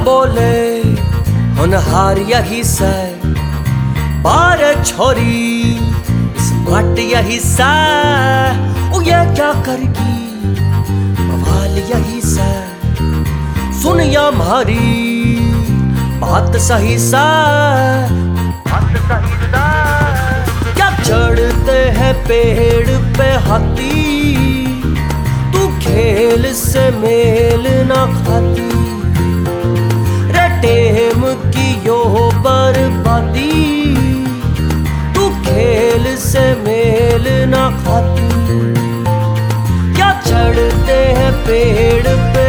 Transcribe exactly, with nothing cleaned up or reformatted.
बोले होनहार यही से, बारे छोरी स्मार्ट यही से, ओ ये क्या करगी बवाल यही से। सुन या मारी बात सही सा, बात सही सा। क्या चढ़ते हैं पेड़ पे हाथी, तू खेल से मेल ना खाती। रे टेम की यो बर्बादी, तू खेल से मेल ना खाती। क्या चढ़ते हैं पेड़ पे